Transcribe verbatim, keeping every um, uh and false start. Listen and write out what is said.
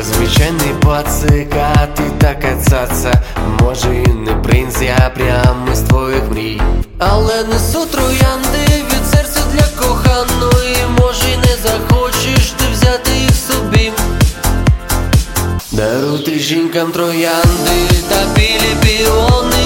Я звичайний пацик, а ти така цаца. Може і не принц, я прямо із твоїх мрій, але несу троянди від серця для коханої. Може й не захочеш ти взяти їх собі. Даруйте жінкам троянди та білі піони.